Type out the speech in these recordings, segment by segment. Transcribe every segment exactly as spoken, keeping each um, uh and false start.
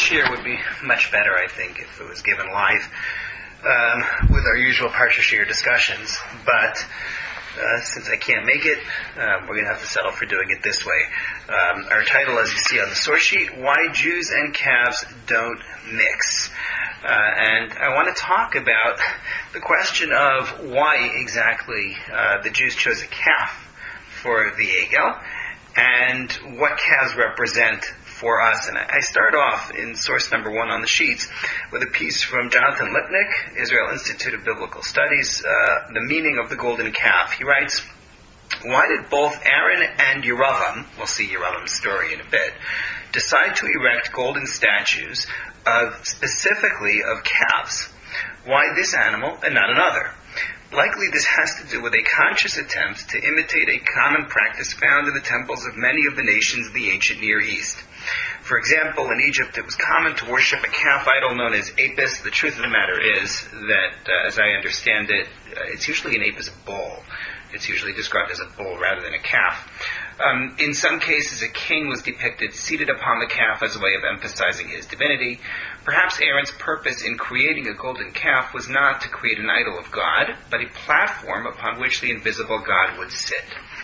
Shir would be much better, I think, if it was given live um, with our usual Parsha Shir discussions. But uh, since I can't make it, uh, we're going to have to settle for doing it this way. Um, our title, as you see on the source sheet, Why Jews and Calves Don't Mix. Uh, and I want to talk about the question of why exactly uh, the Jews chose a calf for the Egel, and what calves represent for us. And I start off in source number one on the sheets with a piece from Jonathan Lipnick, Israel Institute of Biblical Studies, uh, The Meaning of the Golden Calf. He writes, why did both Aaron and Yeravam, we'll see Yeravam's story in a bit, decide to erect golden statues of specifically of calves? Why this animal and not another? Likely this has to do with a conscious attempt to imitate a common practice found in the temples of many of the nations of the ancient Near East. For example, in Egypt it was common to worship a calf idol known as Apis. The truth of the matter is that, uh, as I understand it, uh, it's usually an Apis bull. It's usually described as a bull rather than a calf. Um, in some cases, a king was depicted seated upon the calf as a way of emphasizing his divinity. Perhaps Aaron's purpose in creating a golden calf was not to create an idol of God, but a platform upon which the invisible God would sit.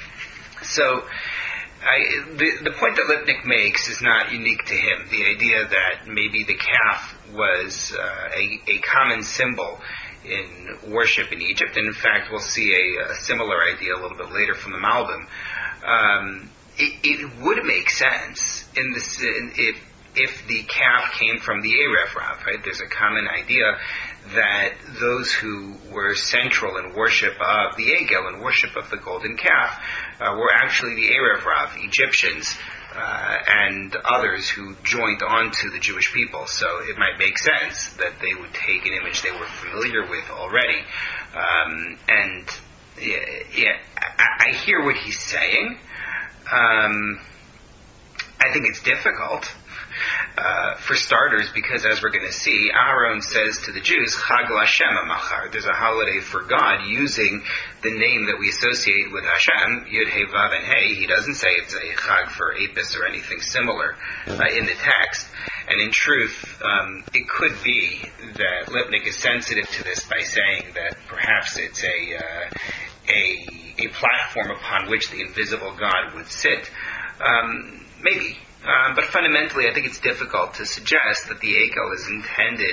So, I, the, the point that Lipnick makes is not unique to him. The idea that maybe the calf was uh, a, a common symbol in worship in Egypt, and in fact we'll see a, a similar idea a little bit later from the Malbim. Um, it, it would make sense in this, in, if if the calf came from the Erev Rav, right? There's a common idea that those who were central in worship of the Egel and worship of the golden calf uh, were actually the Erev Rav, Egyptians, uh, and others who joined on to the Jewish people. So it might make sense that they would take an image they were familiar with already. Um, and yeah, yeah I, I hear what he's saying. Um, I think it's difficult. Uh, for starters, because as we're going to see, Aaron says to the Jews, Chag LaHashem Machar. There's a holiday for God using the name that we associate with Hashem, Yud He Vav and Hey. He doesn't say it's a Chag for Apis or anything similar uh, in the text. And in truth, um, it could be that Lipnick is sensitive to this by saying that perhaps it's a uh, a, a platform upon which the invisible God would sit. Um, maybe. Um, but fundamentally, I think it's difficult to suggest that the Egel is intended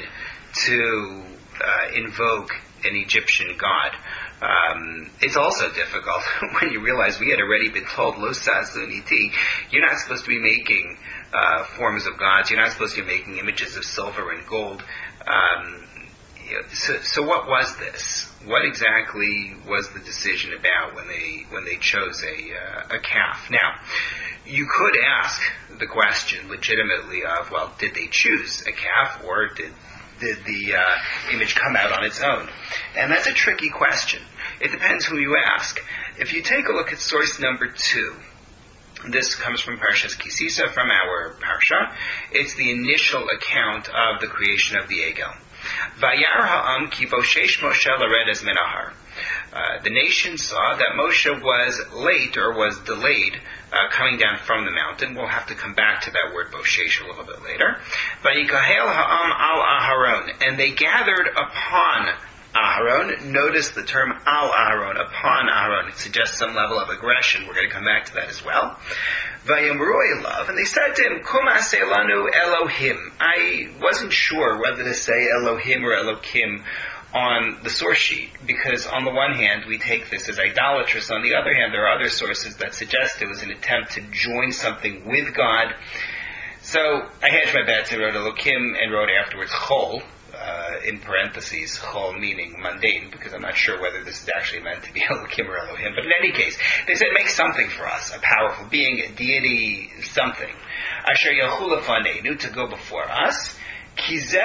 to uh, invoke an Egyptian god. Um, it's also difficult when you realize we had already been told, Lo Sazuniti, you're not supposed to be making uh, forms of gods, you're not supposed to be making images of silver and gold. Um, so, so what was this? What exactly was the decision about when they when they chose a uh, a calf? Now, you could ask the question legitimately of, well, did they choose a calf, or did did the uh, image come out on its own? And that's a tricky question. It depends who you ask. If you take a look at source number two, this comes from Parshas Kisisa, from our Parsha. It's the initial account of the creation of the Egel. Vayar ha'am ki voshesh Moshe laredes min ahar. Uh, the nation saw that Moshe was late, or was delayed, uh, coming down from the mountain. We'll have to come back to that word boshesh a little bit later. Vayikahel ha'am al Aharon, and they gathered upon Aharon. Notice the term al Aharon, upon Aharon. It suggests some level of aggression. We're going to come back to that as well. Vayamru elav, and they said to him, Kum aseh lanu Elohim. I wasn't sure whether to say Elohim or Elokim on the source sheet, because on the one hand we take this as idolatrous. On the other hand, there are other sources that suggest it was an attempt to join something with God. So I hedged my bets and wrote Elokim, and wrote afterwards Chol, uh, in parentheses, Chol meaning mundane, because I'm not sure whether this is actually meant to be Elokim or Elohim. But in any case, they said, make something for us, a powerful being, a deity, something. Asher Yachul Lefaneinu, to go before us. Because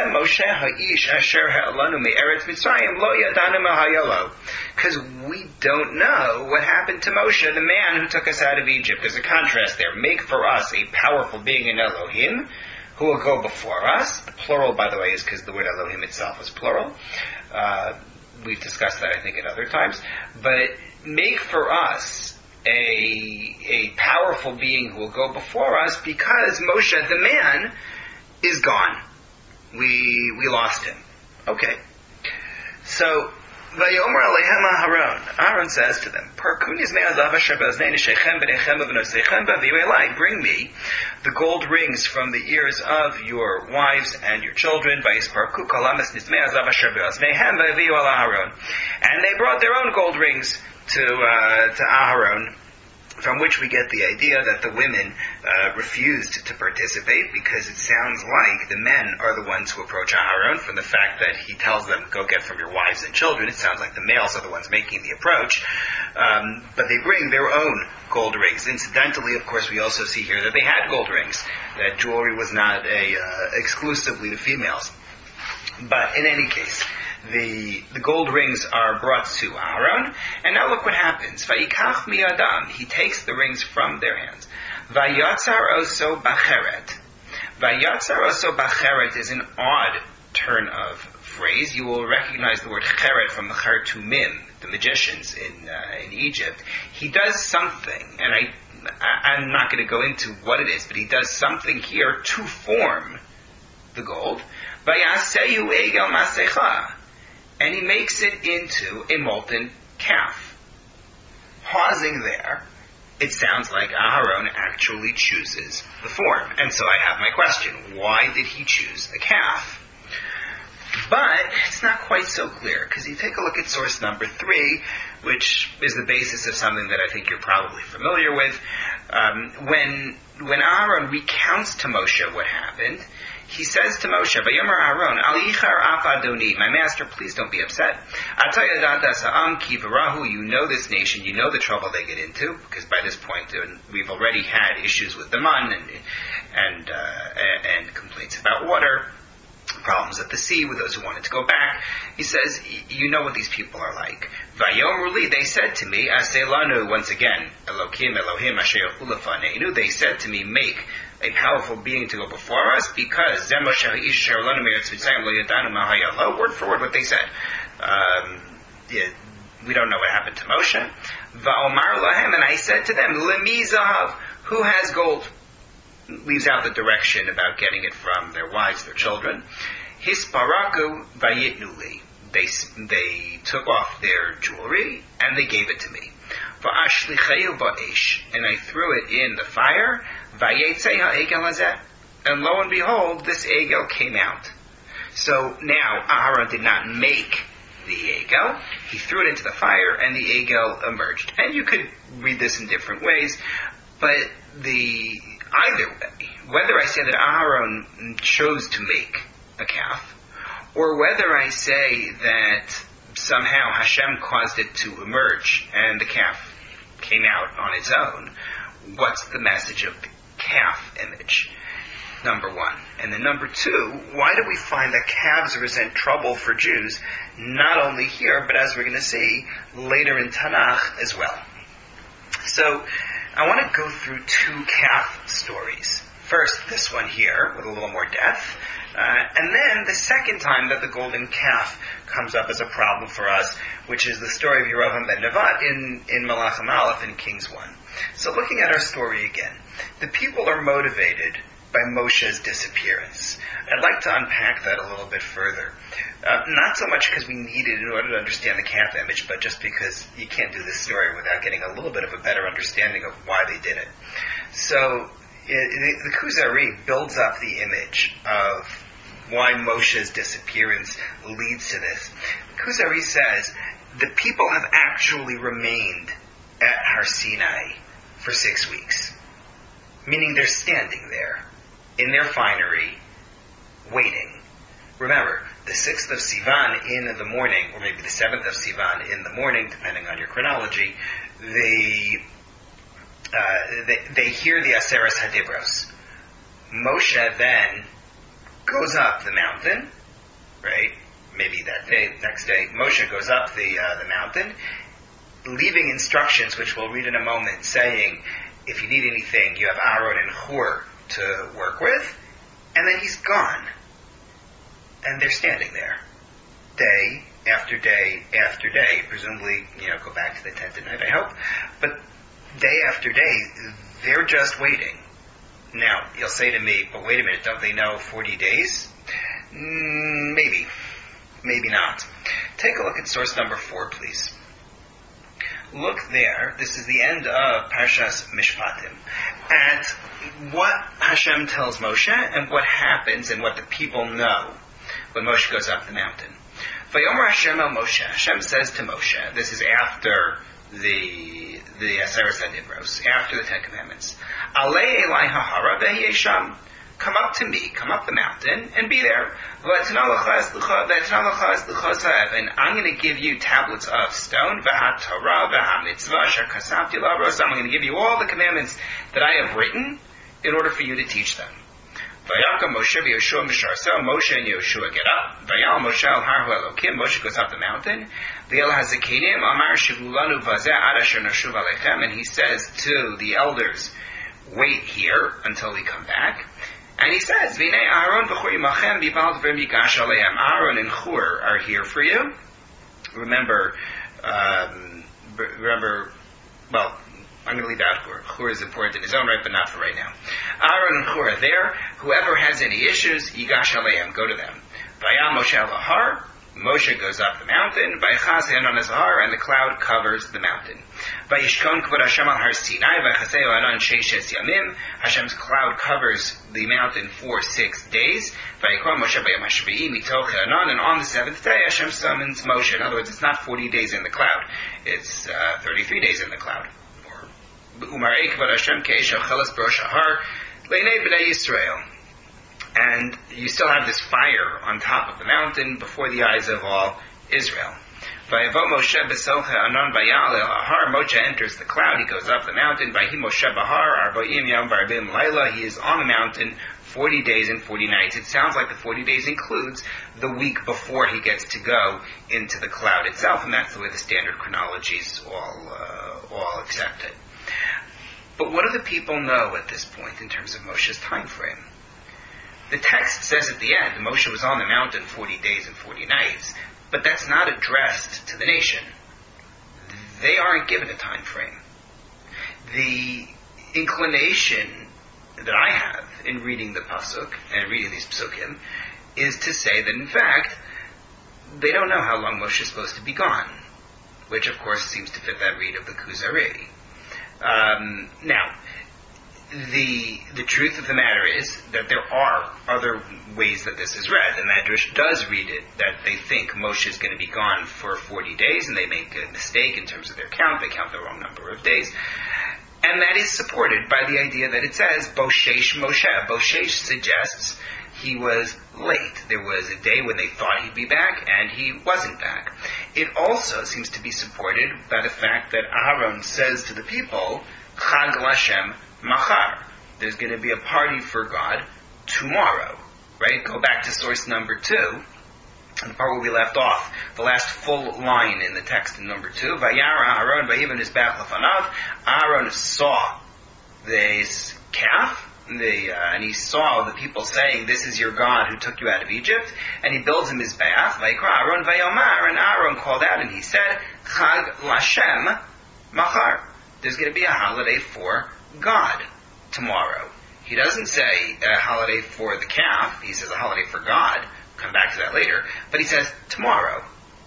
we don't know what happened to Moshe, the man who took us out of Egypt. There's a contrast there. Make for us a powerful being in Elohim who will go before us. The plural, by the way, is because the word Elohim itself is plural. Uh, we've discussed that, I think, at other times. But make for us a, a powerful being who will go before us, because Moshe, the man, is gone. We we lost him. Okay. So, Vayomer Alehem Aharon. Aaron says to them, bring me the gold rings from the ears of your wives and your children. And they brought their own gold rings to uh, to Aharon, from which we get the idea that the women uh, refused to participate, because it sounds like the men are the ones who approach Aharon. From the fact that he tells them, go get from your wives and children, it sounds like the males are the ones making the approach. Um, but they bring their own gold rings. Incidentally, of course, we also see here that they had gold rings, that jewelry was not a uh, exclusively to females. But in any case, The the gold rings are brought to Aaron, and now look what happens. Vayikach miyadam, he takes the rings from their hands. Vayatzar oso bacheret. Vayatzar oso bacheret is an odd turn of phrase. You will recognize the word cheret from the Chartumim, the magicians in uh, in Egypt. He does something, and I, I I'm not going to go into what it is, but he does something here to form the gold. Vayaseyu egel masecha. And he makes it into a molten calf. Pausing there, it sounds like Aharon actually chooses the form. And so I have my question. Why did he choose a calf? But it's not quite so clear, because you take a look at source number three, which is the basis of something that I think you're probably familiar with. Um, when, when Aharon recounts to Moshe what happened, he says to Moshe, Vayomer Aaron, Al yichar af adoni, my master, please don't be upset. You know this nation, you know the trouble they get into, because by this point uh, we've already had issues with the man and and, uh, and complaints about water, problems at the sea with those who wanted to go back. He says, you know what these people are like. Vayomru, they said to me, Aselanu, once again, Elokim, Elohim, Asher Ulafaneinu, they said to me, make a powerful being to go before us, because word for word what they said. Um, yeah, we don't know what happened to Moshe. Va'omar lahem, and I said to them, Lemi zahav, who has gold? Leaves out the direction about getting it from their wives, their children. Hisparaku vayitnuli. They they took off their jewelry and they gave it to me. Va'ashlicheu ba'esh, and I threw it in the fire. Vayetzei ha'egel hazeh, and lo and behold, this egel came out. So now Aharon did not make the egel; he threw it into the fire, and the egel emerged. And you could read this in different ways, but the either way, whether I say that Aharon chose to make a calf, or whether I say that somehow Hashem caused it to emerge and the calf came out on its own, what's the message of the calf image? Number one. And then number two, why do we find that calves present trouble for Jews, not only here, but as we're going to see later in Tanakh as well? So, I want to go through two calf stories. First, this one here, with a little more depth, uh, and then the second time that the golden calf comes up as a problem for us, which is the story of Yerovam ben Nevat in, in Malachim Aleph in Kings one. So looking at our story again, the people are motivated by Moshe's disappearance. I'd like to unpack that a little bit further. Uh, not so much because we need it in order to understand the calf image, but just because you can't do this story without getting a little bit of a better understanding of why they did it. So it, it, the Kuzari builds up the image of why Moshe's disappearance leads to this. Kuzari says the people have actually remained at Har Sinai for six weeks. Meaning they're standing there, in their finery, waiting. Remember, the sixth of Sivan in the morning, or maybe the seventh of Sivan in the morning, depending on your chronology, they, uh, they, they hear the Aseres Hadibros. Moshe then goes up the mountain, right? Maybe that day, next day, Moshe goes up the uh, the mountain, leaving instructions, which we'll read in a moment, saying, if you need anything, you have Aaron and Hur to work with, and then he's gone. And they're standing there, day after day after day, presumably, you know, go back to the tent at night, I hope, but day after day, they're just waiting. Now, you'll say to me, but wait a minute, don't they know forty days? Mm, maybe. Maybe not. Take a look at source number four, please. Look there. This is the end of Parshas Mishpatim. At what Hashem tells Moshe and what happens and what the people know when Moshe goes up the mountain. Vayomer Hashem el Moshe. Hashem says to Moshe, this is after the the Aseret HaDibros, after the Ten Commandments. Alei elai hahara vehi sham. Come up to me, come up the mountain, and be there. And I'm going to give you tablets of stone. I'm going to give you all the commandments that I have written in order for you to teach them. Moshe and Yoshua get up. Moshe goes up the mountain. And he says to the elders, wait here until we come back. And he says, Aaron and Hur are here for you. Remember, um, remember, well, I'm going to leave out Hur. Hur is important in his own right, but not for right now. Aaron and Hur are there. Whoever has any issues, Yigash Aleim, go to them. Vayam Moshe al-Har. Moshe goes up the mountain, Vaychas on his har, and the cloud covers the mountain. Vayishkon kvod Hashem al har Sinai, Vaychaseo anan sheishes yamim. Hashem's cloud covers the mountain for six days. Vayikron Moshe bayom hashvi'i mitoch anan, and on the seventh day Hashem summons Moshe. In other words, it's not forty days in the cloud; it's uh, thirty-three days in the cloud. Umarei kvod Hashem keish chelas b'rosh har leinei b'nei Yisrael. And you still have this fire on top of the mountain before the eyes of all Israel. Moshe enters the cloud. He goes up the mountain. He is on the mountain forty days and forty nights. It sounds like the forty days includes the week before he gets to go into the cloud itself, and that's the way the standard chronologies all uh, all accept it. But what do the people know at this point in terms of Moshe's time frame? The text says at the end, Moshe was on the mountain forty days and forty nights, but that's not addressed to the nation. They aren't given a time frame. The inclination that I have in reading the pasuk and reading these psukim is to say that in fact they don't know how long Moshe is supposed to be gone, which of course seems to fit that read of the Kuzari. Um, now, The the truth of the matter is that there are other ways that this is read. The Medrash does read it that they think Moshe is going to be gone for forty days, and they make a mistake in terms of their count. They count the wrong number of days. And that is supported by the idea that it says, Boshesh Moshe. Boshesh suggests he was late. There was a day when they thought he'd be back, and he wasn't back. It also seems to be supported by the fact that Aaron says to the people, Chag Lashem Machar. There's going to be a party for God tomorrow. Right? Go back to source number two, the part where we left off, the last full line in the text in number two. Vayara Aaron vayivan isbach lefanav. Aaron saw this calf, the, uh, and he saw the people saying, "This is your God who took you out of Egypt," and he builds him his bath. Vayikra Aaron vayomar, and Aaron called out and he said, "Chag Lashem Machar." There's going to be a holiday for God tomorrow. He doesn't say a holiday for the calf. He says a holiday for God. Come back to that later. But he says tomorrow.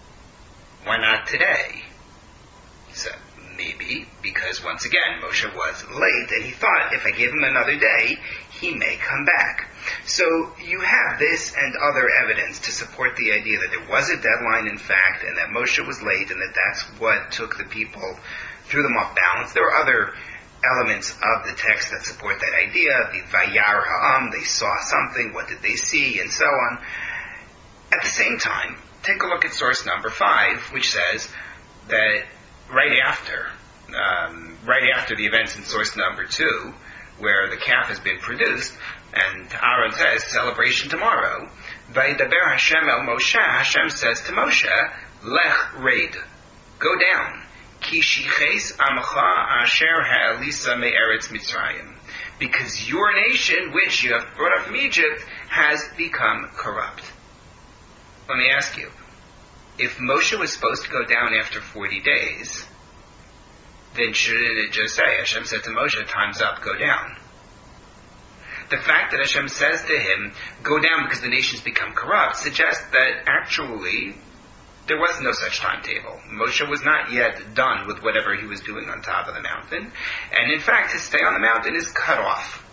Why not today? He said maybe because once again Moshe was late and he thought if I give him another day he may come back. So you have this and other evidence to support the idea that there was a deadline in fact and that Moshe was late and that that's what took the people, threw them off balance. There were other elements of the text that support that idea. The Vayar Ha'am, they saw something, what did they see, and so on. At the same time, take a look at source number five, which says that right after, um, right after the events in source number two, where the calf has been produced, and Aaron says, celebration tomorrow, Vayidaber Hashem el Moshe, Hashem says to Moshe, Lech Reid, go down. Kishiches Amcha Asher Ha'alisa Me'eretz Mitzrayim, because your nation, which you have brought up from Egypt, has become corrupt. Let me ask you, if Moshe was supposed to go down after forty days, then shouldn't it just say, Hashem said to Moshe, time's up, go down? the fact that Hashem says to him, go down because the nations become corrupt, suggests that actually there was no such timetable. Moshe was not yet done with whatever he was doing on top of the mountain, and in fact his stay on the mountain is cut off.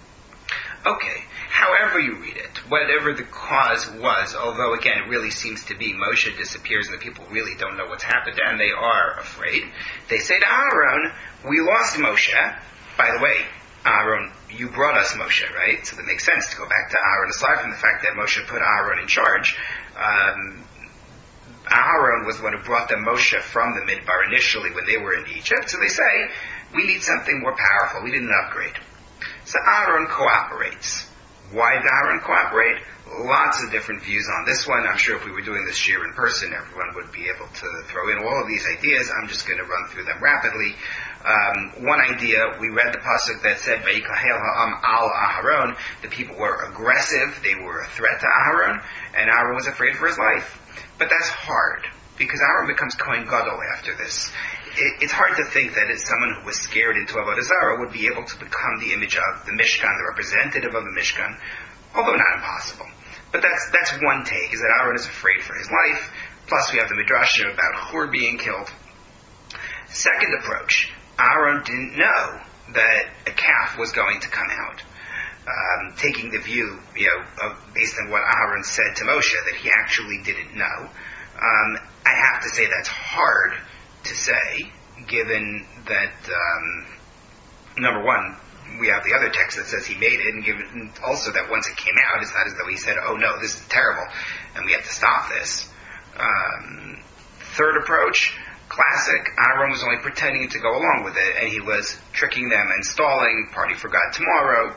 Okay, however you read it, whatever the cause was, although again it really seems to be Moshe disappears and the people really don't know what's happened and they are afraid, they say to Aaron, we lost Moshe. By the way, Aaron, you brought us Moshe, right? So that makes sense to go back to Aaron, aside from the fact that Moshe put Aaron in charge. Um, Aaron was the one who brought them Moshe from the Midbar initially when they were in Egypt. So they say, we need something more powerful. We need an upgrade. So Aaron cooperates. Why did Aaron cooperate? Lots of different views on this one. I'm sure if we were doing this year in person, everyone would be able to throw in all of these ideas. I'm just going to run through them rapidly. Um, one idea, we read the pasuk that said, Vayikahel ha'am al Aharon, the people were aggressive, they were a threat to Aaron, and Aaron was afraid for his life. But that's hard, because Aaron becomes Kohen Gadol after this. It, it's hard to think that as someone who was scared into Avodah Zarah would be able to become the image of the Mishkan, the representative of the Mishkan, although not impossible. But that's that's one take, is that Aaron is afraid for his life, plus we have the Midrash about Hur being killed. Second approach, Aaron didn't know that a calf was going to come out. Um, taking the view, you know, of, based on what Aaron said to Moshe, that he actually didn't know. Um, I have to say that's hard to say, given that, um, number one, we have the other text that says he made it, and given also that once it came out, it's not as though he said, oh no, this is terrible, and we have to stop this. Um, third approach, classic, Aaron was only pretending to go along with it, and he was tricking them and stalling, party for God tomorrow.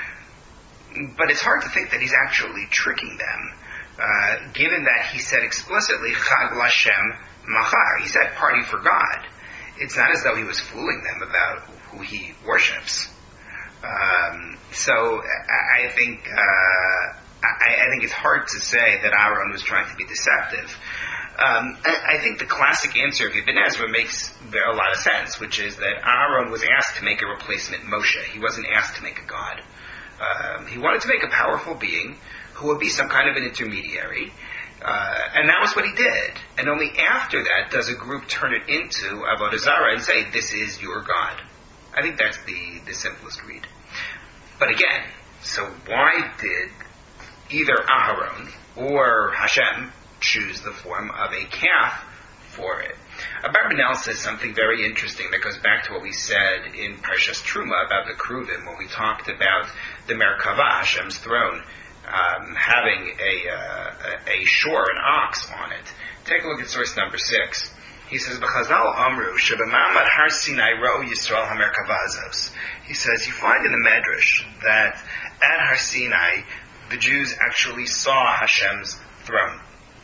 But it's hard to think that he's actually tricking them, uh, given that he said explicitly, Chag Lashem Machar. He said party for God. It's not as though he was fooling them about who he worships. Um, so I, I think uh, I, I think it's hard to say that Aaron was trying to be deceptive. Um, I, I think the classic answer of Ibn Ezra makes a lot of sense, which is that Aaron was asked to make a replacement Moshe. He wasn't asked to make a god. Um, he wanted to make a powerful being who would be some kind of an intermediary, uh, and that was what he did. And only after that does a group turn it into Avodah Zarah and say, this is your God. I think that's the, the simplest read. But again, so why did either Aharon or Hashem choose the form of a calf for it? Abarbanel says something very interesting that goes back to what we said in Parshas Truma about the Kruvim, when we talked about the Merkavah, Hashem's throne, um, having a, uh, a shore, an ox on it. Take a look at source number six. He says, "B'chazal amru shebemamad har Sinai ro'u Yisrael hamerkavah azos." He says, you find in the Medrash that at Har Sinai, the Jews actually saw Hashem's throne.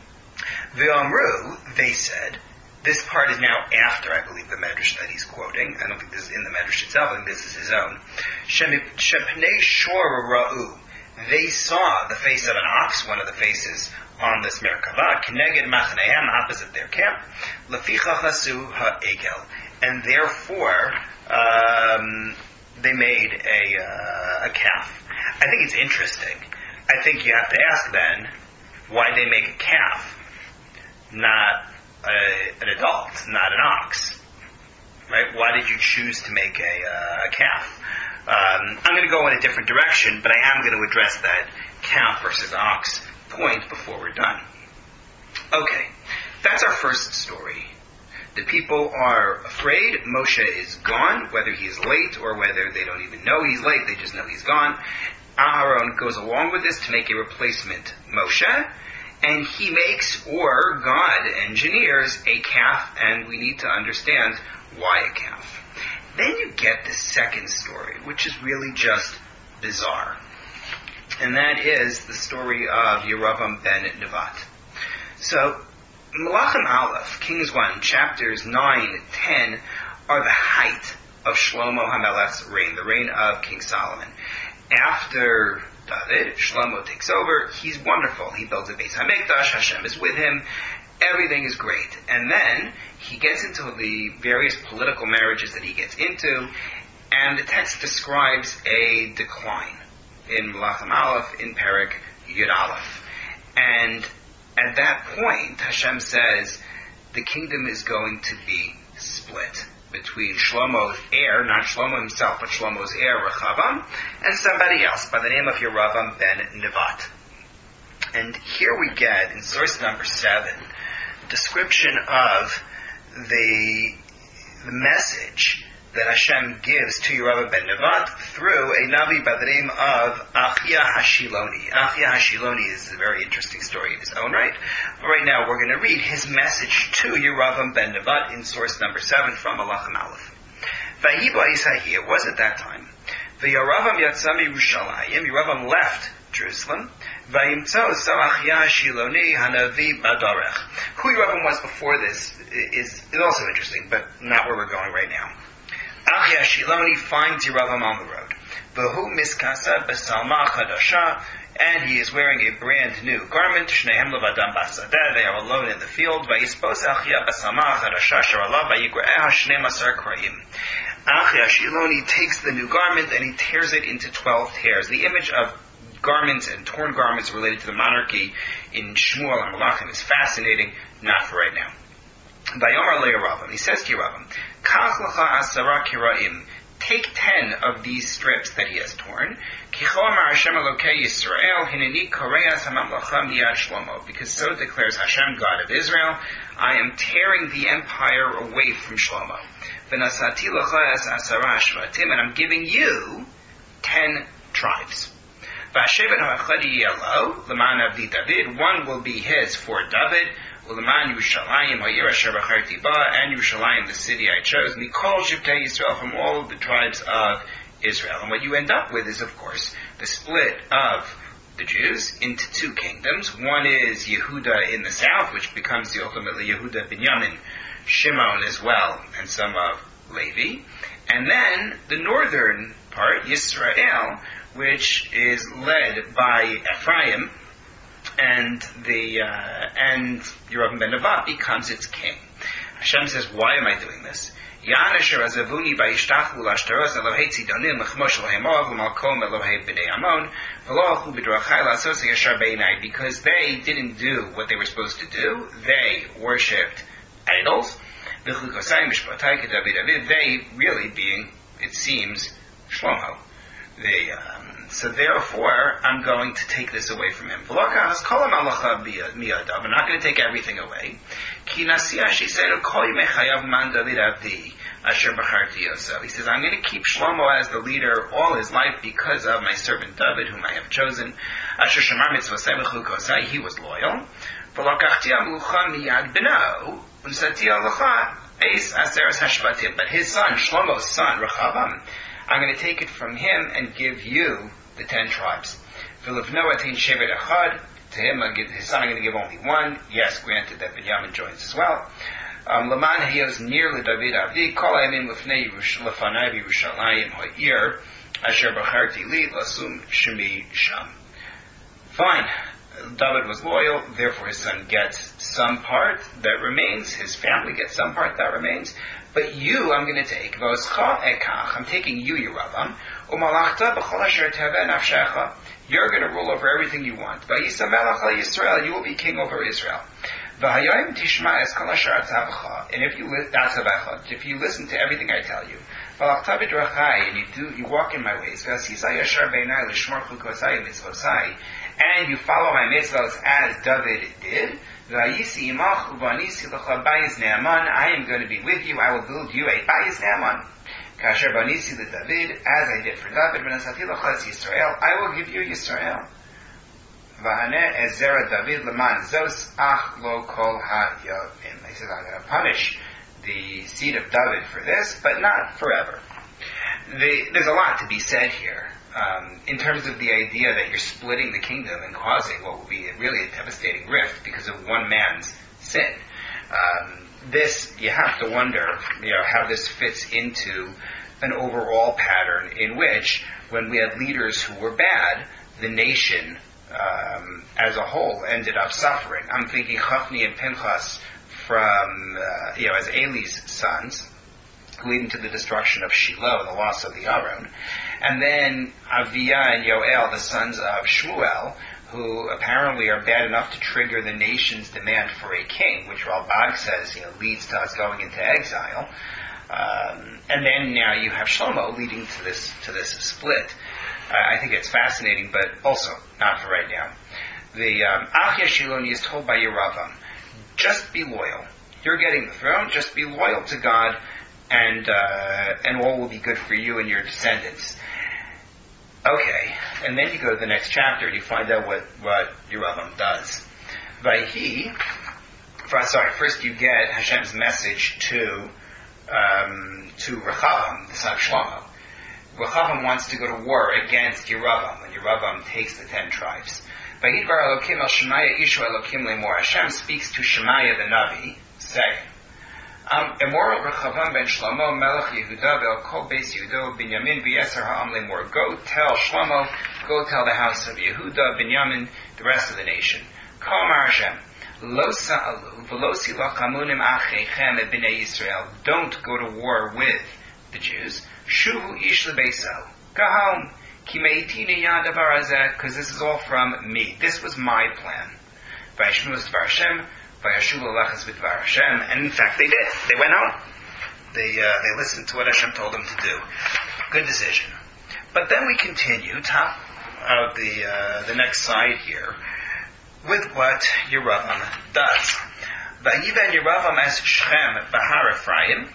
V'amru, they said, this part is now after, I believe, the Medrash that he's quoting. I don't think this is in the Medrash itself, I think this is his own. Shepnei shor ra'u. They saw the face of an ox, one of the faces on this Merkavah, Keneged Machnehem, opposite their camp, Leficha Chasu Ha'egel. And therefore, um, they made a, uh, a calf. I think it's interesting. I think you have to ask then, why they make a calf, not a, an adult, not an ox? Right? Why did you choose to make a, uh, a calf? Um, I'm going to go in a different direction, but I am going to address that calf versus ox point before we're done. Okay, that's our first story. The people are afraid Moshe is gone, whether he's late or whether they don't even know he's late, they just know he's gone. Aaron goes along with this to make a replacement Moshe, and he makes, or God engineers, a calf, and we need to understand why a calf. Then you get the second story, which is really just bizarre. And that is the story of Yeravam ben Nevat. So, Malachim Aleph, Kings one, chapters nine, ten, are the height of Shlomo HaMelech's reign, the reign of King Solomon. After David, Shlomo takes over, he's wonderful. He builds a Beis HaMikdash, Hashem is with him, everything is great. And then he gets into the various political marriages that he gets into, and the text describes a decline. in Malachim Aleph in Perek Yud Aleph. And at that point, Hashem says the kingdom is going to be split between Shlomo's heir, not Shlomo himself, but Shlomo's heir, Rechavam, and somebody else by the name of Yeravam ben Nevat. And here we get, in source number seven, a description of the, the message that Hashem gives to Yeravam ben Nevat through a Navi by the name of Achia Hashiloni. Achia Hashiloni is a very interesting story in his own right. But right now we're going to read his message to Yeravam ben Nevat in source number seven from Malachim Aleph. Vahi ba'Yisahi, it was at that time. V'Yeravam yatzami Yerushalayim, Yeravam left Jerusalem. Vayimtzo so Achia Hashiloni hanavi badarech. Who Yeravam was before this is, is also interesting, but not where we're going right now. Achia Hashiloni finds Yeravam on the road. V'hu miskasa b'salma chadasha, and he is wearing a brand new garment. Shnehem levadam basadeh, they are alone in the field. Vayispos Achia b'salma chadasha sharalav vayigra'eh shnei masar kraim. Achia Hashiloni takes the new garment and he tears it into twelve tears. The image of garments and torn garments related to the monarchy in Shmuel and Malachim is fascinating, not for right now. Vayomar le'Yeravam, he says to Yeravam, Kach lecha asara kiraim, take ten of these strips that he has torn. Kicho amar Hashem Elokei Yisrael, hineni koreas hamamlacha miyad Shlomo, because so declares Hashem, God of Israel, I am tearing the empire away from Shlomo. V'nasati lecha es asara shvatim, and I'm giving you ten tribes. V'ashevet ha'achadi yelo, l'man avdi David, one will be his for David, Uleman Yerushalayim ha'ir asher b'charti ba, and Yerushalayim, the city I chose, mikol shivtei Yisrael, from all of the tribes of Israel. And what you end up with is, of course, the split of the Jews into two kingdoms. One is Yehuda in the south, which becomes the ultimately Yehuda, Binyamin, Shimon as well, and some of Levi. And then the northern part, Yisrael, which is led by Ephraim, and the uh, and Yeravam ben Nevat becomes its king. Hashem says, why am I doing this? Because they didn't do what they were supposed to do. They worshipped idols. They really being, it seems, Shlomo. They, um, so therefore, I'm going to take this away from him. I'm not going to take everything away. He says, I'm going to keep Shlomo as the leader all his life because of my servant David, whom I have chosen. He was loyal. But his son, Shlomo's son, Rechavam, I'm going to take it from him and give you the ten tribes. To him, I'll give, his son, I'm going to give only one. Yes, granted that Binyamin joins as well. Laman hayos near David Avdi, kol hayamin lefnei lefanai Yerushalayim ha'ir, asher b'charti li lasum shemi sham. Fine. David was loyal, therefore his son gets some part that remains, his family gets some part that remains, but you I'm going to take, I'm taking you, Yeravam, you're going to rule over everything you want. You will be king over Israel. And if you, if you listen to everything I tell you, and you do, you walk in my ways, and you follow my mitzvahs as David did, I am going to be with you, I will build you a bayis ne'aman. Kasher banisi David, as I did for David, I will give you Yisrael. V'haneh ezera David leman zos ach lo kol ha'yavim. He says, I'm going to punish the seed of David for this, but not forever. The, there's a lot to be said here. Um, in terms of the idea that you're splitting the kingdom and causing what will be really a devastating rift because of one man's sin. Um, this, you have to wonder, you know, how this fits into an overall pattern in which, when we had leaders who were bad, the nation um, as a whole ended up suffering. I'm thinking Chafni and Pinchas from, uh, you know, as Eli's sons, leading to the destruction of Shiloh and the loss of the Aron. And then Aviyah and Yoel, the sons of Shmuel, who apparently are bad enough to trigger the nation's demand for a king, which Ralbag says, you know, leads to us going into exile. Um, and then now you have Shlomo leading to this to this split. Uh, I think it's fascinating, but also not for right now. The um, Achia Shiloni is told by Yeravam, just be loyal. You're getting the throne, just be loyal to God, and uh, and all will be good for you and your descendants. Okay, and then you go to the next chapter and you find out what, what Yeravam does. Vayhi, sorry, first you get Hashem's message to um, to Rechavam, the son of Shlomo. Rechavam wants to go to war against Yeravam, when Yeravam takes the ten tribes. Vayidvar Elokim el Shemaya Ishu Elokim Lemor. Hashem speaks to Shemaya the Navi, saying, Um, Emor Rechavam ben Shlomo Melech Yehuda ve'el kol beis Yehuda Binyamin v'yeser ha'am lemor. Go tell Shlomo, go tell the house of Yehuda, Binyamin, the rest of the nation. Kol Amar Hashem, Lo sa'alu v'lo silachamunim acheichem e b'nei Yisrael. Don't go to war with the Jews. Shuvu ish lebeso. Go home. Ki meitini yad davar hazeh, because this is all from me. This was my plan. Vayishmu es dvar Hashem. And in fact, they did. They went out. They uh, they listened to what Hashem told them to do. Good decision. But then we continue, top of the uh, the next slide here, with what Yeravam does. Vayiven Yeravam es Shechem b'Har Ephraim.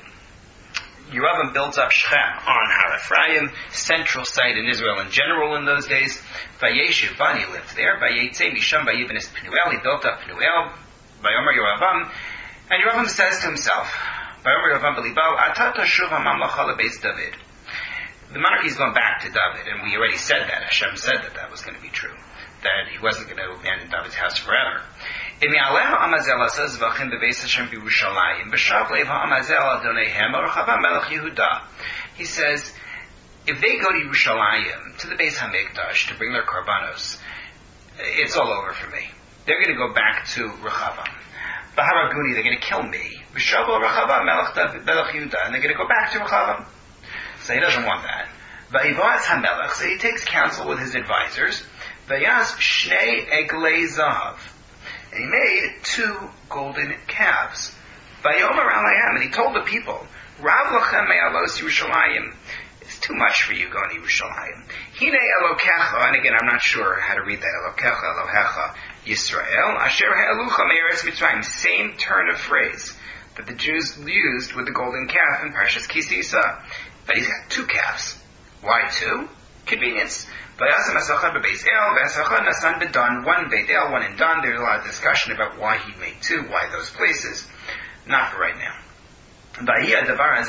Yeravam builds up Shechem on Har Ephraim, central site in Israel in general in those days. Vayeshu Bani lived there. Vayetze Misham Vayiven es Pnuel. He built up Pnuel. Vayomer Yeravam, and Yeravam says to himself, Vayomer Yeravam b'libo, Ata tashuv ha'mamlacha lebeis David. The monarchy is going back to David, and we already said that. Hashem said that that was going to be true, that he wasn't going to abandon David's house forever. Im ya'aleh ha'amazel asaz v'achim bebeis Hashem b'Yerushalayim, b'shav lev ha'amazel adoneihem Rechavam melech Yehuda. He says, if they go to Yerushalayim, to the Beis HaMikdash, to bring their korbanos, it's all over for me. They're going to go back to Rechavam. B'haraguni, they're going to kill me. B'shavu Rechavam melech Yehuda, and they're going to go back to Rechavam. So he doesn't want that. V'yivaz hamelech, so he takes counsel with his advisors. V'yas shnei eglei zahav, and he made two golden calves. V'yomer alayim, and he told the people, Rav lachem me'alos Yerushalayim. It's too much for you going to Yerushalayim. Hine elokecha, and again, I'm not sure how to read that. Elokecha, Elohecha. Yisrael, Asher Ha'elucha Me'eretz Mitzrayim, same turn of phrase that the Jews used with the golden calf in Parshas Ki Sisa. But he's got two calves. Why two? Convenience. V'yasam asachad b'beis El, v'asachad nasan b'dan, one Beit El, one in Dan. There's a lot of discussion about why he made two, why those places. Not for right now. V'hi hadavar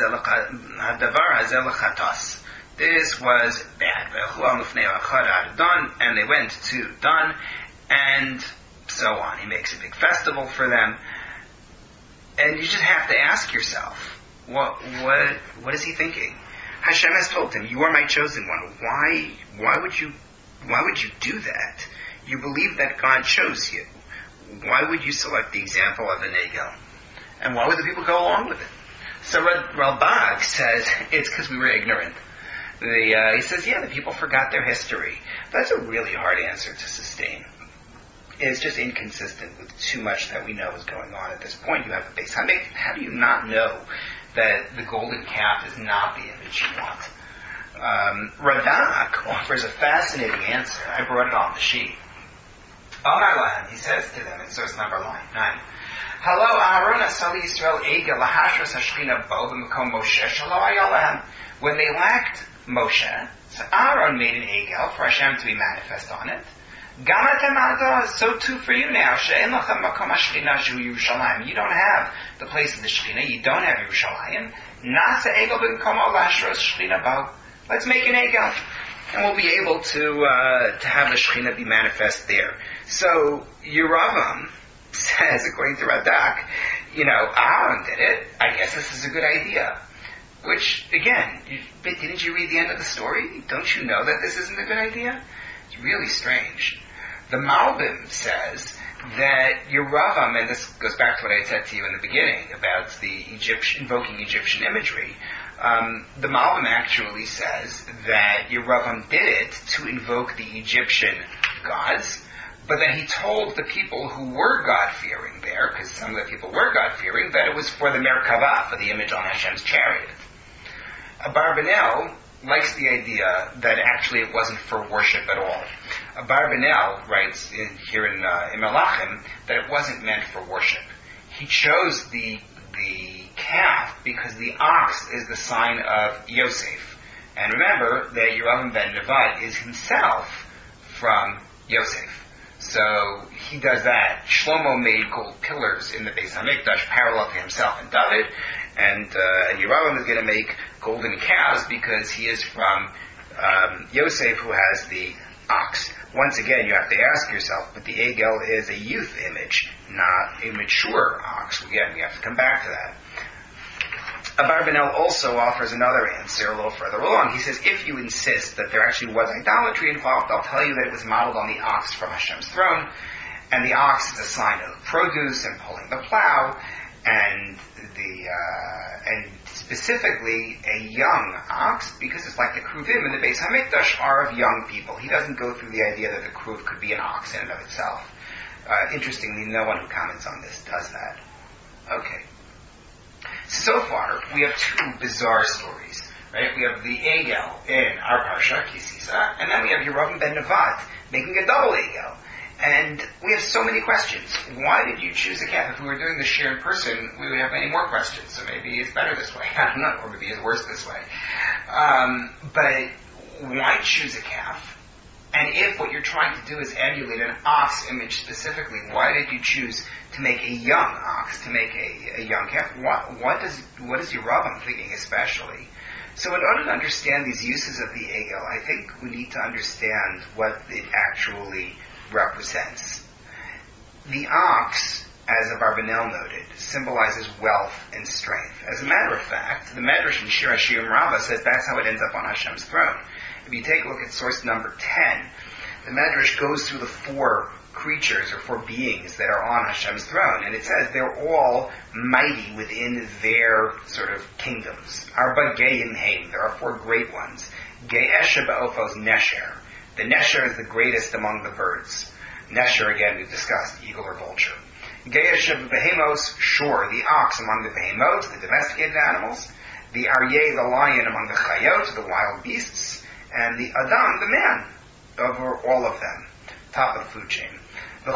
hazeh l'chatas. This was bad. V'echlu l'fnei achad ad Dan, and they went to Dan, and so on. He makes a big festival for them. And you just have to ask yourself, what what what is he thinking? Hashem has told him, you are my chosen one. Why why would you why would you do that? You believe that God chose you. Why would you select the example of an egel? And why would the people go along with it? So Ralbag says it's because we were ignorant. The, uh, he says, yeah, the people forgot their history. That's a really hard answer to sustain. It's just inconsistent with too much that we know is going on at this point. You have the base. How, make, how do you not know that the golden calf is not the image you want? Um, Radak offers a fascinating answer. I brought it on the sheet. Amar he says to them, in source number nine, Hello, Aharon Asali Yisrael Ega Lahashras Hashchina Bo B'Makom Moshe Shalo Ayalahem. When they lacked Moshe, so Aaron made an egel for Hashem to be manifest on it. So too for you now. You don't have the place of the Shekhinah. You don't have Yerushalayim. Let's make an egel, and we'll be able to uh, to have the Shekhinah be manifest there. So Yeravam says, according to Radak, you know, Aaron did it. I guess this is a good idea. Which, again, you, didn't you read the end of the story? Don't you know that this isn't a good idea? It's really strange. The Malbim says that Yeravam, and this goes back to what I said to you in the beginning about the Egyptian, invoking Egyptian imagery, Um, the Malbim actually says that Yeravam did it to invoke the Egyptian gods, but then he told the people who were God-fearing there, because some of the people were God-fearing, that it was for the Merkavah, for the image on Hashem's chariot. Abarbanel likes the idea that actually it wasn't for worship at all. Abarbanel writes in, here in, uh, in Melachim that it wasn't meant for worship. He chose the the calf because the ox is the sign of Yosef. And remember that Yeravam ben Nevat is himself from Yosef. So he does that. Shlomo made gold pillars in the Beis HaMikdash parallel to himself and David, and uh, and Yeravam is going to make golden calves because he is from um, Yosef, who has the ox. Once again, you have to ask yourself, but the Egel is a youth image, not a mature ox. Again, we have to come back to that. Abarbanel also offers another answer a little further along. He says, if you insist that there actually was idolatry involved, I'll tell you that it was modeled on the ox from Hashem's throne, and the ox is a sign of produce and pulling the plow, and the uh, and specifically a young ox, because it's like the Kruvim in the Beis HaMikdash are of young people. He doesn't go through the idea that the Kruv could be an ox in and of itself. Uh, interestingly, no one who comments on this does that. Okay. So far, we have two bizarre stories, right? We have the Egel in our Parsha, Kisisa, and then we have Yeravam ben Nevat making a double Egel. And we have so many questions. Why did you choose a calf? If we were doing this share in person, we would have many more questions. So maybe it's better this way. I don't know. Or maybe it's worse this way. Um, but why choose a calf? And if what you're trying to do is emulate an ox image specifically, why did you choose to make a young ox, to make a, a young calf? What, what does what is Yeravam thinking especially? So in order to understand these uses of the Egel, I think we need to understand what it actually represents. The ox, as Abarbanel noted, symbolizes wealth and strength. As a matter of fact, the Medrash in Shir HaShirim Rabbah says that's how it ends up on Hashem's throne. If you take a look at source number ten, the Medrash goes through the four creatures or four beings that are on Hashem's throne, and it says they're all mighty within their sort of kingdoms. Arba Geim Haim, there are four great ones. Ge Esha Ba'ofos Nesher. The Nesher is the greatest among the birds. Nesher, again, we've discussed, eagle or vulture. Ge Esha Behemos, Shor, the ox among the behemoths, the domesticated animals. The Aryeh, the lion among the chayot, the wild beasts. And the Adam, the man, over all of them. Top of the food chain. And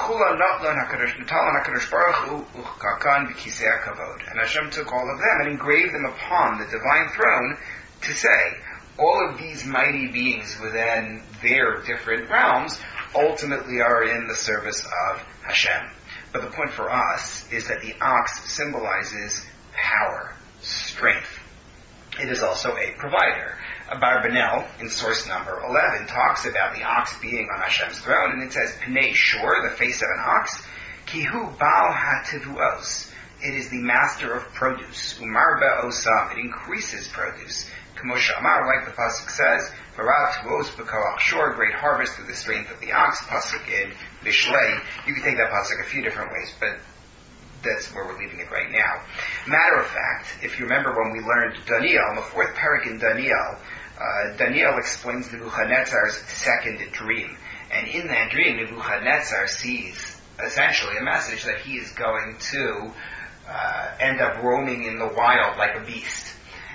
Hashem took all of them and engraved them upon the divine throne to say, all of these mighty beings within their different realms ultimately are in the service of Hashem. But the point for us is that the ox symbolizes power, strength. It is also a provider. Abarbanel, in source number eleven, talks about the ox being on Hashem's throne, and it says, Pnei Shor, the face of an ox, Kihu Baal HaTivuos. It is the master of produce. Umar Be'osam, it increases produce. Kamosha Amar, like the pasuk says, Varav Tuos B'Koach Shor, great harvest through the strength of the ox, pasuk in Mishlei. You can take that pasuk a few different ways, but that's where we're leaving it right now. Matter of fact, if you remember when we learned Daniel, in the fourth parak in Daniel, uh, Daniel explains Nebuchadnezzar's second dream. And in that dream, Nebuchadnezzar sees essentially a message that he is going to uh, end up roaming in the wild like a beast.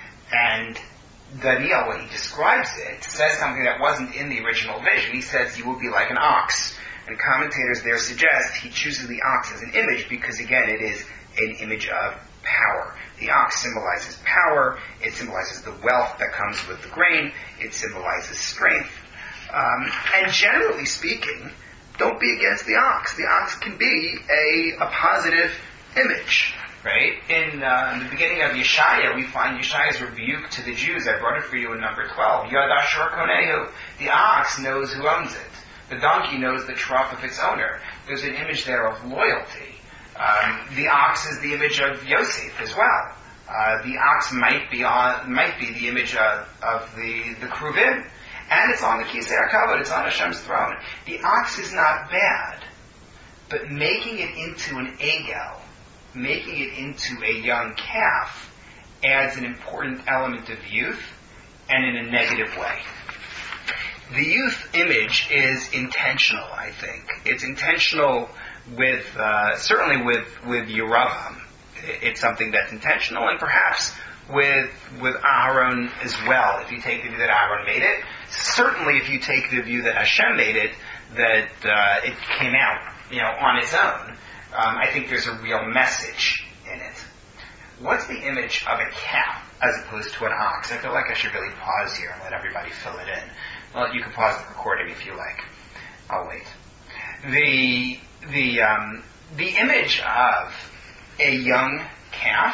And Daniel, when he describes it, says something that wasn't in the original vision. He says, you will be like an ox. And commentators there suggest he chooses the ox as an image because, again, it is an image of power. The ox symbolizes power. It symbolizes the wealth that comes with the grain. It symbolizes strength. Um, and generally speaking, don't be against the ox. The ox can be a, a positive image. Right? In, uh, in the beginning of Yeshaya, we find Yeshaya's rebuke to the Jews. I brought it for you in number twelve. Yad Ashur Konehu. The ox knows who owns it. The donkey knows the trough of its owner. There's an image there of loyalty. Um, the ox is the image of Yosef as well. Uh, the ox might be on, might be the image of, of the, the Kruvim. And it's on the Kisei HaKavod. It's on Hashem's throne. The ox is not bad. But making it into an Egel, making it into a young calf, adds an important element of youth, and in a negative way. The youth image is intentional, I think. It's intentional with, uh, certainly with, with Yeravam. It's something that's intentional, and perhaps with, with Aharon as well, if you take the view that Aharon made it. Certainly if you take the view that Hashem made it, that uh, it came out, you know, on its own. Um, I think there's a real message in it. What's the image of a calf as opposed to an ox? I feel like I should really pause here and let everybody fill it in. Well, you can pause the recording if you like. I'll wait. The the um, the image of a young calf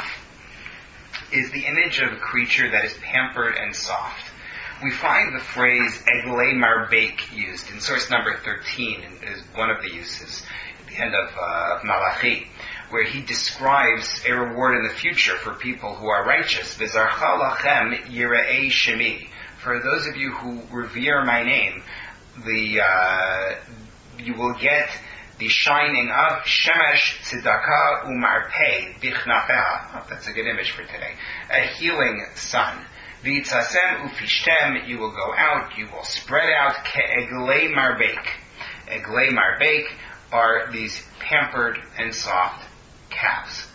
is the image of a creature that is pampered and soft. We find the phrase eglei marbeik used in source number thirteen is one of the uses at the end of, uh, of Malachi, where he describes a reward in the future for people who are righteous. V'zarcha lachem yirei shemi. For those of you who revere my name, the uh, you will get the shining of shemesh tzedakah umarpei bichnafeha. Oh, that's a good image for today. A healing sun. V'itzasem ufishtem. You will go out. You will spread out ke'eglei marbeik. Eglei marbeik are these pampered and soft calves.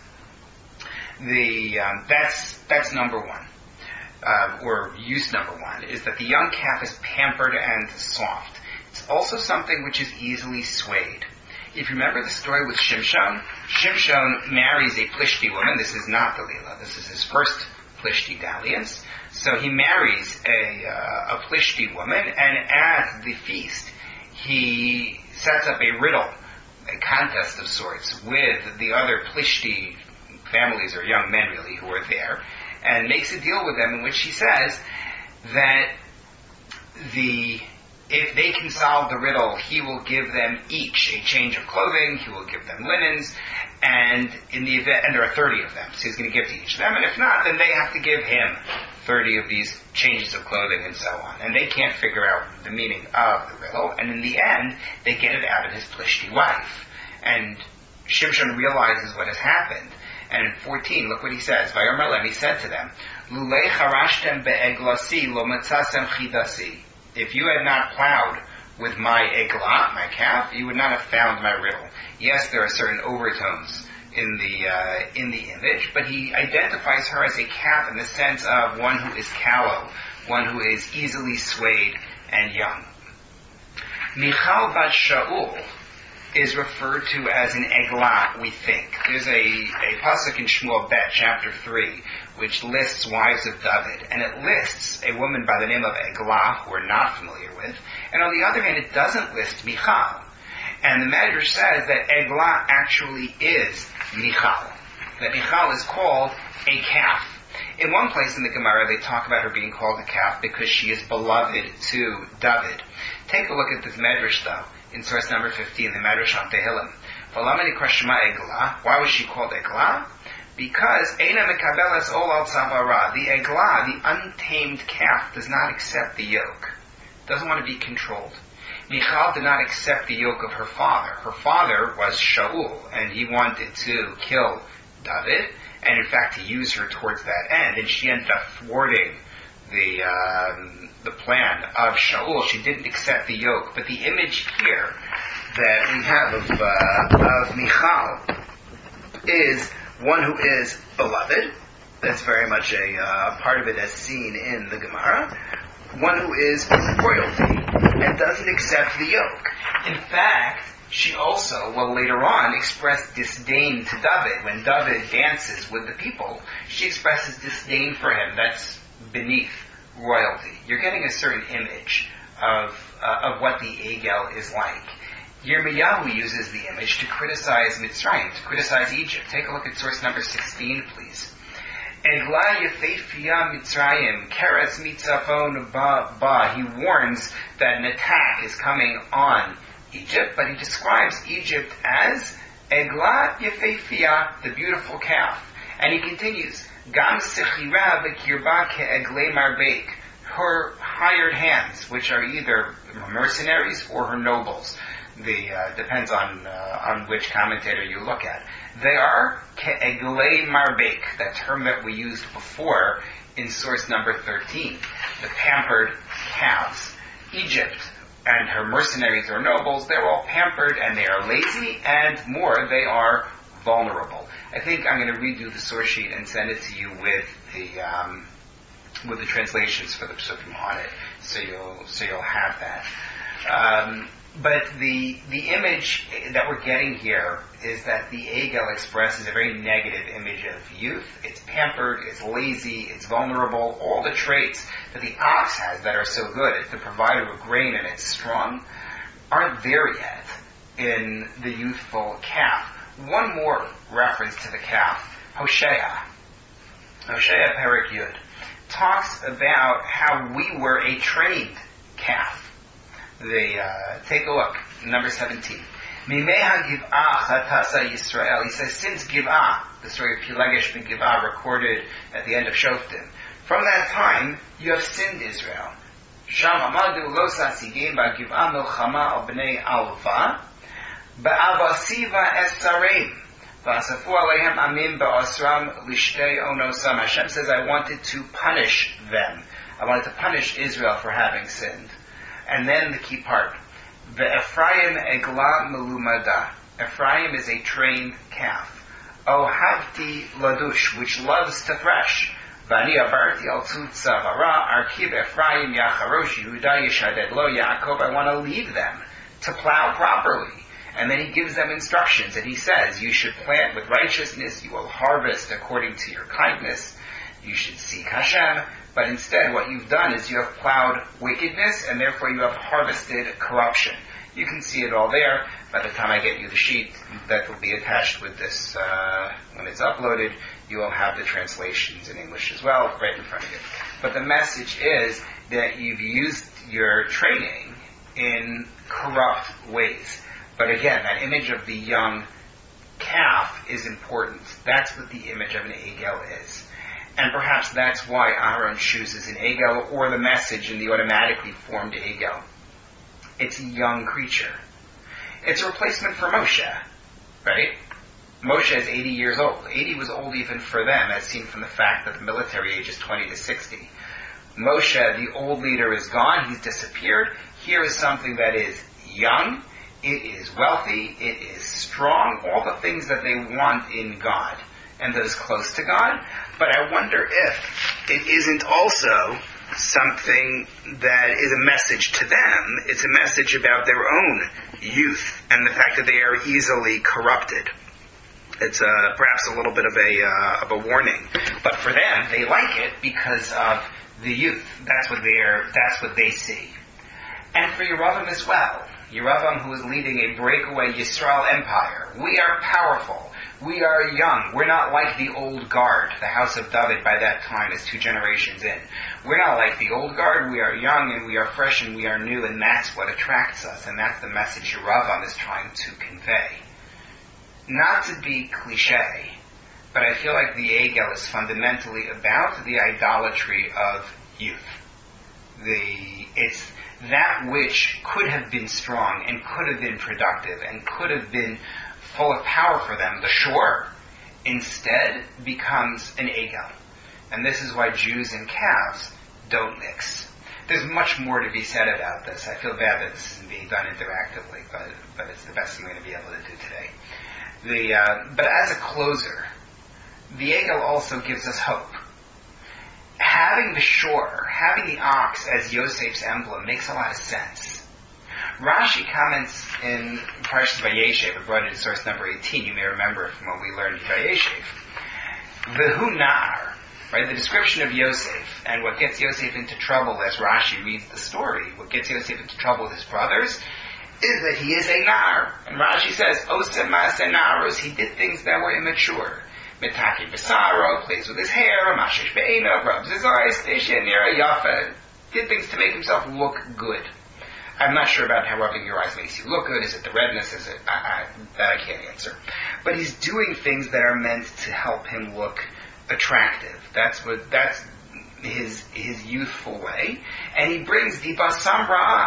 The um, that's that's number one. Uh, or use number one, is that the young calf is pampered and soft. It's also something which is easily swayed. If you remember the story with Shimshon, Shimshon marries a Plishti woman. This is not the Leela. This is his first Plishti dalliance. So he marries a, uh, a Plishti woman, and at the feast, he sets up a riddle, a contest of sorts, with the other Plishti families, or young men really, who are there, and makes a deal with them in which he says that the if they can solve the riddle, he will give them each a change of clothing, he will give them linens, and in the event, and there are thirty of them, so he's going to give to each of them, and if not, then they have to give him thirty of these changes of clothing and so on. And they can't figure out the meaning of the riddle, and in the end, they get it out of his Plishti wife. And Shimshon realizes what has happened. And in fourteen, look what he says. Vayomer Lem, he said to them, Lulei charashtem be'eglasi lo matzasem chidasi. If you had not plowed with my eglah, my calf, you would not have found my riddle. Yes, there are certain overtones in the uh, in the image, but he identifies her as a calf in the sense of one who is callow, one who is easily swayed and young. Michal bat Shaul is referred to as an eglah, we think. There's a, a pasuk in Shmuel Bet, chapter three, which lists wives of David, and it lists a woman by the name of Eglah, who we're not familiar with, and on the other hand, it doesn't list Michal. And the Medrash says that Eglah actually is Michal, that Michal is called a calf. In one place in the Gemara, they talk about her being called a calf because she is beloved to David. Take a look at this Medrash, though, in source number fifteen, the Medrash on Tehillim. Why was she called Eglah? Because Eina Mekabeles Ol Al Tzavara, the Eglah, the untamed calf, does not accept the yoke, doesn't want to be controlled. Michal did not accept the yoke of her father. Her father was Shaul, and he wanted to kill David, and in fact to use her towards that end, and she ended up thwarting the um, the plan of Shaul. She didn't accept the yoke. But the image here that we have of, uh, of Michal is one who is beloved. That's very much a uh, part of it as seen in the Gemara. One who is royalty and doesn't accept the yoke. In fact, she also, well later on, expressed disdain to David. When David dances with the people, she expresses disdain for him. That's beneath royalty. You're getting a certain image of uh, of what the Egel is like. Yirmiyahu uses the image to criticize Mitzrayim, to criticize Egypt. Take a look at source number sixteen, please. Eglah Yefefiyah Mitzrayim, Keretz Mitzafon Ba Ba. He warns that an attack is coming on Egypt, but he describes Egypt as Eglah Yefefiyah, the beautiful calf. And he continues, Gam Sechira V'Kirba Ke'eglei Marbeik, her hired hands, which are either mercenaries or her nobles. The uh, depends on uh, on which commentator you look at. They are ke'eglei marbek, that term that we used before in source number thirteen, the pampered calves. Egypt and her mercenaries or nobles, they're all pampered and they are lazy, and more, they are vulnerable. I think I'm going to redo the source sheet and send it to you with the um, with the translations for the psukim on it, so you'll so you'll have that. Um, but the the image that we're getting here is that the Egel expresses a very negative image of youth. It's pampered, it's lazy, it's vulnerable. All the traits that the ox has that are so good, it's the provider of grain and it's strong, aren't there yet in the youthful calf. One more reference to the calf, Hosea. Hosea Perek Yud talks about how we were a trained calf. The, uh, take a look, number seventeen. Mimeha Giv'ah Chatasa Yisrael. He says, since Giv'ah, the story of Pilegesh ben Giv'ah recorded at the end of Shoftim, from that time, you have sinned, Israel. Sham Amadu Lo Sasigim Ba Giv'ah Milchama Al Bnei Alva Ba'avasiva Esareim V'asafu Alehem Amim Ba'asram Lishtei Onosam. Hashem says, I wanted to punish them. I wanted to punish Israel for having sinned. And then the key part, the Ephraim Egla Melumada. Ephraim is a trained calf. O Havti Ladush, which loves to thresh. Vani Abarti Al Tzutza Vara Arkib Ephraim Yacharosh Yehuda Yeshaded Lo Yaakov. I want to lead them to plow properly. And then he gives them instructions, and he says, you should plant with righteousness, you will harvest according to your kindness, you should seek Hashem. But instead, what you've done is you have plowed wickedness, and therefore you have harvested corruption. You can see it all there. By the time I get you the sheet that will be attached with this, uh, when it's uploaded, you will have the translations in English as well, right in front of you. But the message is that you've used your training in corrupt ways. But again, that image of the young calf is important. That's what the image of an Egel is. And perhaps that's why Aaron chooses an Egel, or the message in the automatically formed Egel. It's a young creature. It's a replacement for Moshe, right? Moshe is eighty years old. eighty was old even for them, as seen from the fact that the military age is twenty to sixty. Moshe, the old leader, is gone. He's disappeared. Here is something that is young. It is wealthy. It is strong. All the things that they want in God, and that is close to God. But I wonder if it isn't also something that is a message to them. It's a message about their own youth and the fact that they are easily corrupted. It's uh, perhaps a little bit of a uh, of a warning. But for them, they like it because of the youth. That's what they're. That's what they see. And for Yeravam as well. Yeravam, who is leading a breakaway Yisrael empire. We are powerful. We are young. We're not like the old guard. The house of David by that time is two generations in. We're not like the old guard. We are young and we are fresh and we are new, and that's what attracts us. And that's the message Yeravam is trying to convey. Not to be cliche, but I feel like the Egel is fundamentally about the idolatry of youth. The it's that which could have been strong and could have been productive and could have been full of power for them, the shore, instead becomes an Egel. And this is why Jews and calves don't mix. There's much more to be said about this. I feel bad that this isn't being done interactively, but but it's the best I'm going to be able to do today. The uh, but as a closer, the Egel also gives us hope. Having the shore, having the ox as Yosef's emblem makes a lot of sense. Rashi comments in Parshas Vayeshev, I brought it in source number eighteen, you may remember from when we learned Vayeshev. V'hu nar, right, the description of Yosef, and what gets Yosef into trouble as Rashi reads the story, what gets Yosef into trouble with his brothers, is that he is a nar. And Rashi says, Osem ma'aseh naros, he did things that were immature. Mitaki b'saro, plays with his hair, mashish be'ena, rubs his eyes, station nira yafa, did things to make himself look good. I'm not sure about how rubbing your eyes makes you look good. Is it the redness? Is it I, I, that I can't answer. But he's doing things that are meant to help him look attractive. That's what that's his his youthful way. And he brings the basam ra'ah,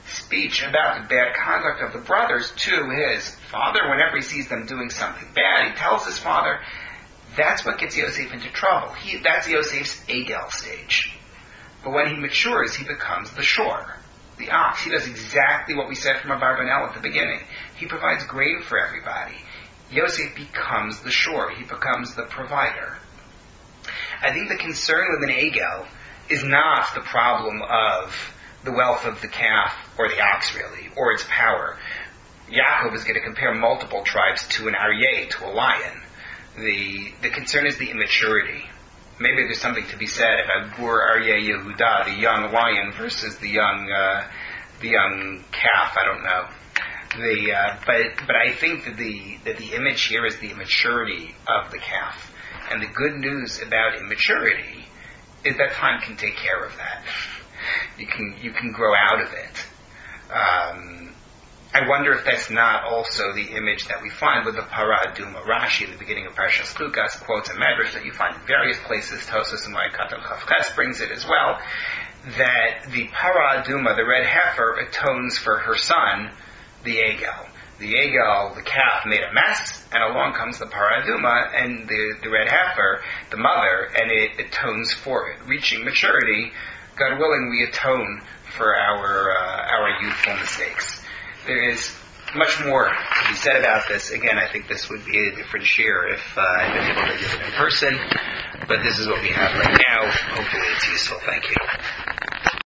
speech about the bad conduct of the brothers to his father. Whenever he sees them doing something bad, he tells his father. That's what gets Yosef into trouble. He, that's Yosef's Egel stage. But when he matures, he becomes the shore, the ox. He does exactly what we said from Abarbanel at the beginning. He provides grain for everybody. Yosef becomes the shore. He becomes the provider. I think the concern with an Egel is not the problem of the wealth of the calf or the ox, really, or its power. Yaakov is going to compare multiple tribes to an Aryeh, to a lion. The the concern is the immaturity. Maybe there's something to be said about Gur Aryeh Yehuda, the young lion, versus the young uh, the young calf. I don't know. The uh, but but I think that the that the image here is the immaturity of the calf, and the good news about immaturity is that time can take care of that. You can you can grow out of it. Um, I wonder if that's not also the image that we find with the Para Aduma. Rashi, in the beginning of Parashas Chukas, quotes a medrash that you find in various places. Tosfos and Moed Chavches brings it as well. That the Para Aduma, the red heifer, atones for her son, the Egel. The Egel, the calf, made a mess, and along comes the Para Aduma and the, the red heifer, the mother, and it atones for it. Reaching maturity, God willing, we atone for our uh, our youthful mistakes. There is much more to be said about this. Again, I think this would be a different share if uh, I'd been able to give it in person, but this is what we have right now. Hopefully it's useful. Thank you.